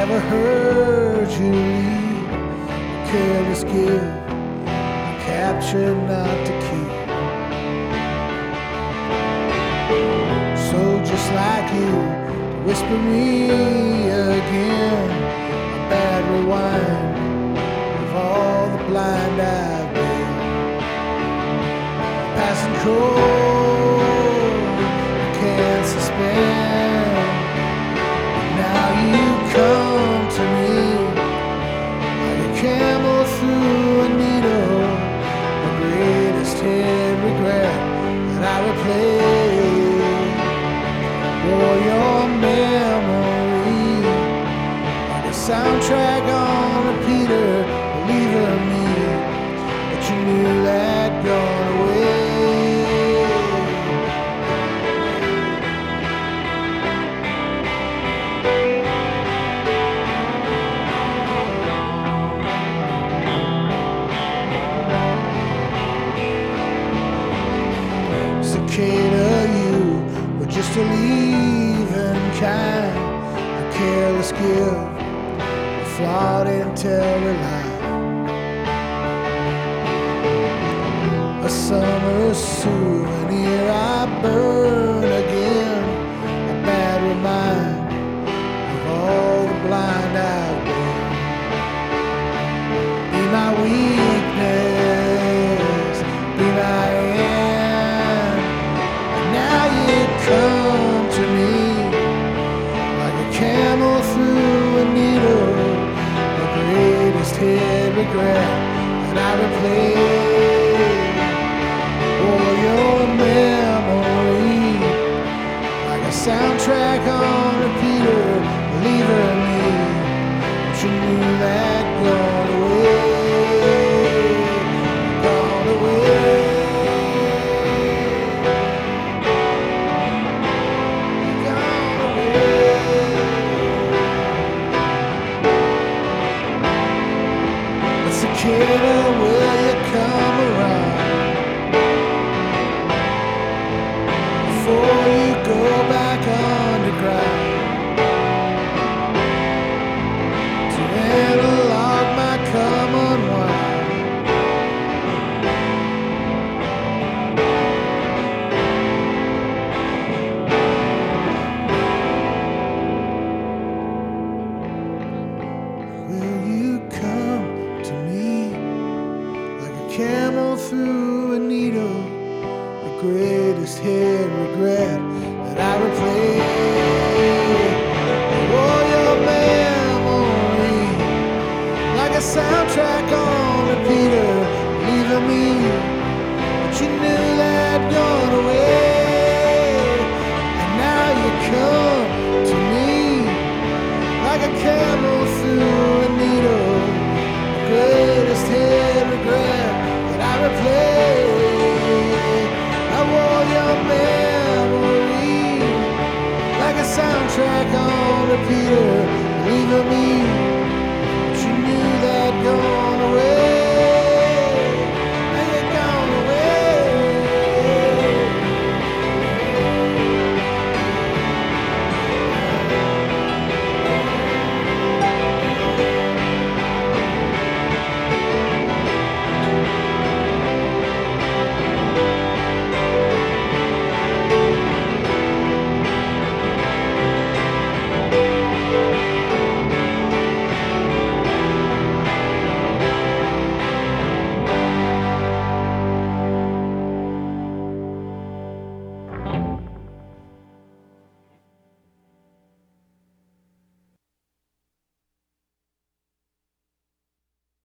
never heard you leave. A careless gift, a capture not to keep. So just like you, whisper me again, a bad rewind of all the blind I've been. Passing cold, can't suspend. Now you come to me like a camel through a needle, the greatest hid regret that I replay. For your memory, like a soundtrack on repeater, believing me, but you knew that gone away. Cicada, you were just a leaving kind, a careless gift, a flawed intel lie, a summer souvenir I burn again, a bad reminder of all the blind I've been. Be my weakness, be my end. Now you come to me like a camel through a needle, the greatest hid regret that I replay. For your memory, like a soundtrack on repeater, believing me, but you knew that gone away, gone away. Cicada, will you come around before you go back underground to analog my common wine? Will you come to me like a camel through a needle, the greatest hid regret that I replay? Oh, your memory, like a soundtrack on repeater, leaving me, but you knew that gone away. And now you come to me like a camel through a needle, greatest hid regret that I replay. I wore your memory like a soundtrack on repeater,